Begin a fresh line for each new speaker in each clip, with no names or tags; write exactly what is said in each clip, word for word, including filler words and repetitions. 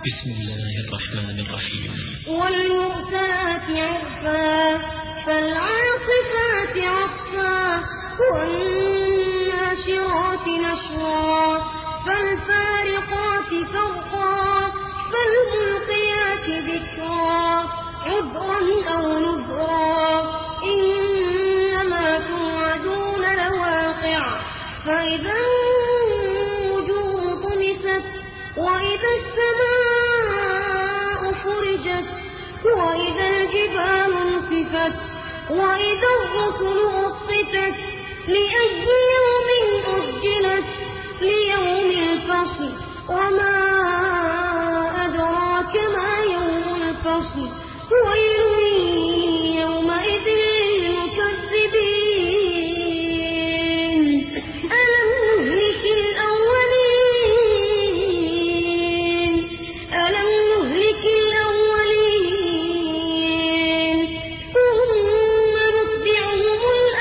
بسم الله الرحمن الرحيم.
والمرسلات عرفا فالعاصفات عصفا والناشرات نشرا فالفارقات فرقا فالملقيات ذكرا عذرا أو نذرا إنما توعدون لواقع فإذا النجوم طمست وإذا السماء فرجت وإذا الجبال نسفت وإذا الرسل أقتت لأي يوم أجلت ليوم الفصل وما أدراك ما يوم الفصل ويل يومئذ للمكذبين ألم نهلك الأولين ألم نهلك الأولين ثم نتبعهم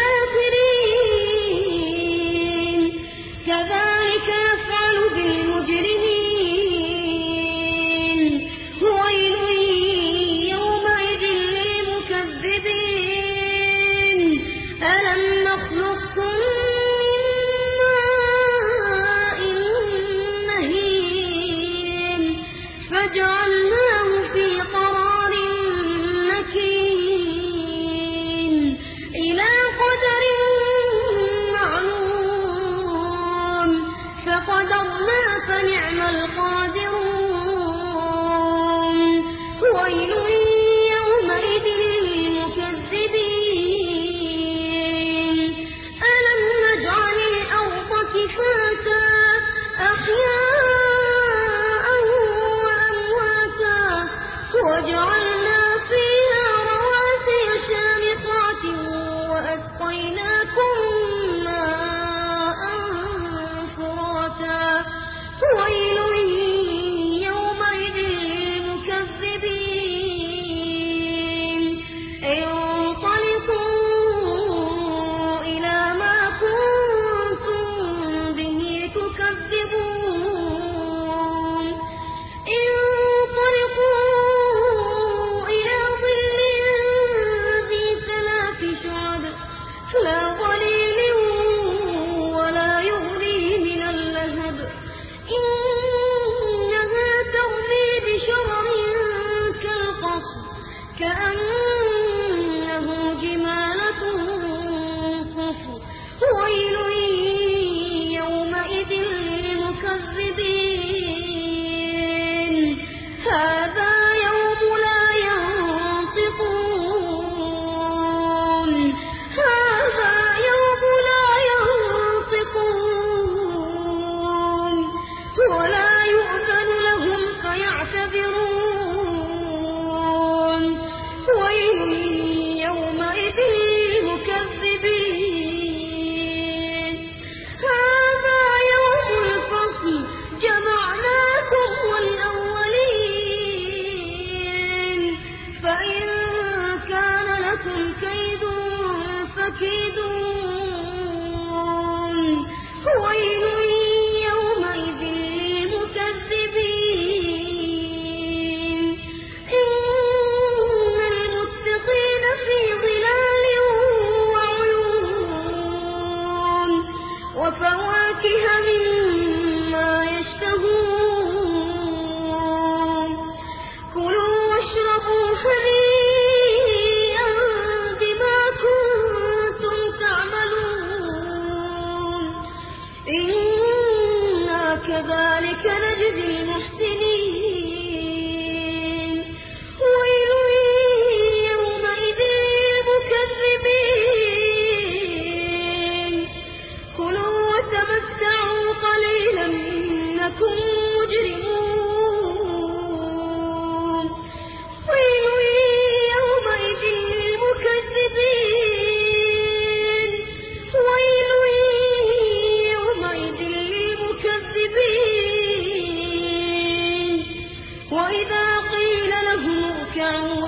الآخرين كذلك نفعل بالمجرمين ويل يومئذ للمكذبين ألم نخلقكم فجعلناه في قرار مكين إلى قدر معلوم فقدرنا فنعم القادرون ويل يومئذ للمكذبين ألم نجعل الأرض كفاتا أحياء وجعلنا فيها رواسي شامخات وأسقيناكم ماء فراتا ويل يومئذ للمكذبين انطلقوا إلى ما كنتم به تكذبون لا ظليل ولا يغني من اللهب إنها ترمي بشرر كالقصر كأنه جمالة صفر ويل يومئذ للمكذبين هذا يوم لا ينطقون ولا يؤذن لهم فيعتذرون ويل يومئذ للمكذبين هذا يوم الفصل جمعناكم والأولين فإن كان لكم كيد فكيدون ويل يومئذ للمكذبين إن المتقين في ظلال وعيون وفواكه مما يشتهون كلوا واشربوا هنيئا بما كنتم تعملون إنا كذلك نجزي المحسنين ويل يومئذ للمكذبين كلوا وتمتعوا قليلا إنكم مجرمون ويل يومئذ للمكذبين ويل يومئذ للمكذبين وإذا قيل لهم اركعوا